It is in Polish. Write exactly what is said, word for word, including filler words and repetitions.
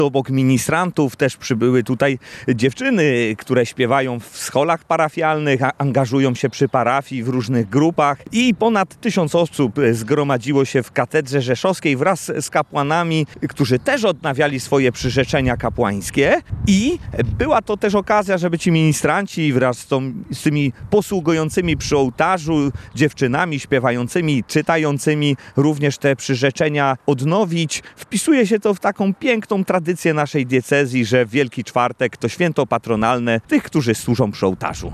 Obok ministrantów też przybyły tutaj dziewczyny, które śpiewają w scholach parafialnych, a angażują się przy parafii w różnych grupach i ponad tysiąc osób zgromadziło się w katedrze rzeszowskiej wraz z kapłanami, którzy też odnawiali swoje przyrzeczenia kapłańskie i była to też okazja, żeby ci ministranci wraz z, tą, z tymi posługującymi przy ołtarzu dziewczynami śpiewającymi, czytającymi również te przyrzeczenia odnowić. Wpisuje się to w taką piękną tradycję naszej diecezji, że Wielki Czwartek to święto patronalne tych, którzy służą przy ołtarzu.